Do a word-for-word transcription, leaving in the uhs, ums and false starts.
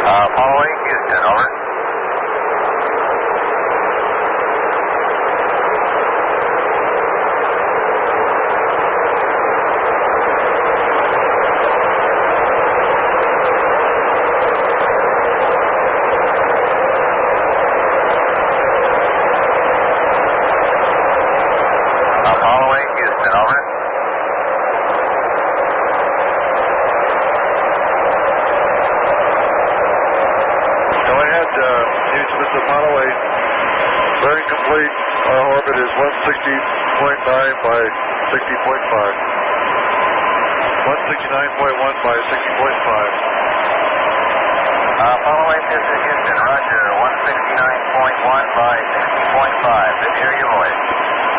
Uh, following Houston, over. Uh, following Houston, over. Go ahead, uh, Houston, this is Apollo eight. Bearing complete. Our orbit is one sixty point nine by sixty point five. one sixty-nine point one by sixty point five. Uh, following this is Houston, roger, one sixty-nine point one by sixty point five. Good to hear your voice.